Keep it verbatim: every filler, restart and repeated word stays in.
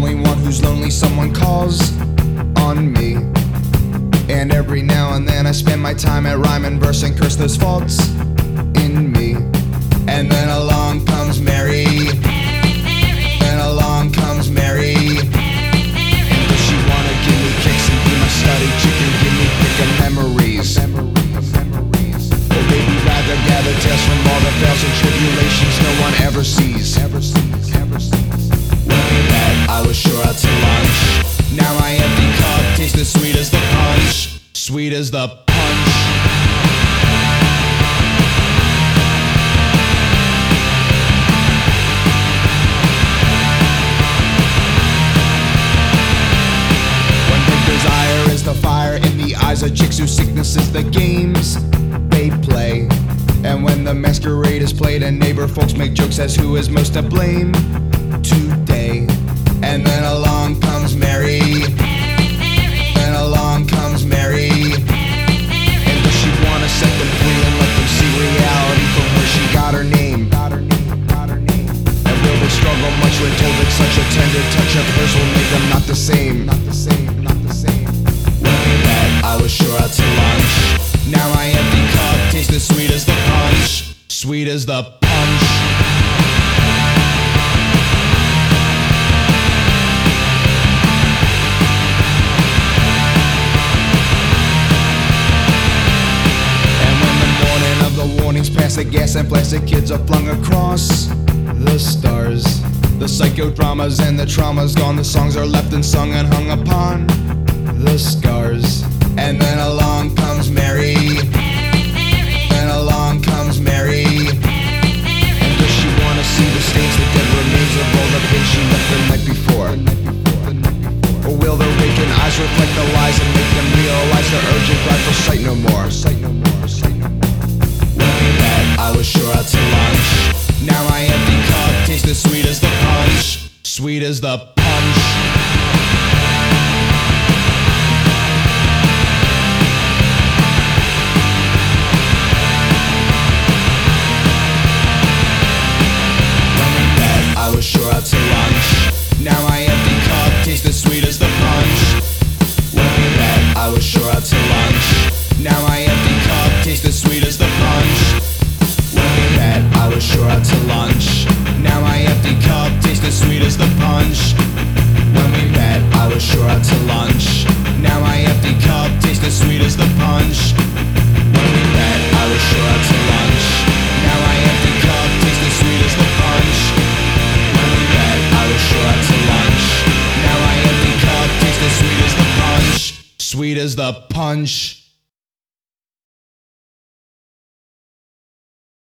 only one who's lonely, someone calls on me. And every now and then I spend my time at rhyme and verse and curse those faults in me. And then along comes Mary. Then along comes Mary. And does she wanna give me kicks and be my study chicken, give me pick of memories. Or maybe rather gather tales from all the fails and tribulations no one ever sees. Ever sees, ever sees. When we met, I was sure out to lunch. Now my empty cup tastes as sweet as the punch. Sweet as the punch. When big desire is the fire in the eyes of chicks whose sickness is the games they play. And when the masquerade is played and neighbor folks make jokes as who is most to blame today. And then along comes Mary. Then along comes Mary. And does she wanna set them free and let them see reality from where she got her name? And will they struggle much when told that such a tender touch of hers will make them not the same? Not the same, not the same. When we met, I was sure out to lunch. Now my empty cup tastes as sweet as the punch. Sweet as the punch. Warnings past the gas and plastic kids are flung across the stars. The psychodramas and the trauma's gone. The songs are left and sung and hung upon the scars. And then along comes Mary. Then along comes Mary. And does she wanna see the stains, the dead remains of all the pain she left the night before? Or will their vacant eyes reflect the lies and make them realize their urgent cry for sight no more? Sight no more, sight no more. I was sure out to lunch. Now my empty cup tastes as sweet as the punch. Sweet as the punch. When we met, I was sure out to lunch. Now my empty cup tastes as sweet as the punch. When we met, I was sure out to lunch. Now my empty cup tastes as sweet as the punch. I was sure out to lunch. Now my empty cup tastes as sweet as the punch. When we met, I was sure out to lunch. Now my empty cup tastes as sweet as the punch. When we met, I was sure out to lunch. Now my empty cup tastes as sweet as the punch. When we met, I was sure out to lunch. Now my empty cup tastes as sweet as the punch. Sweet as the punch.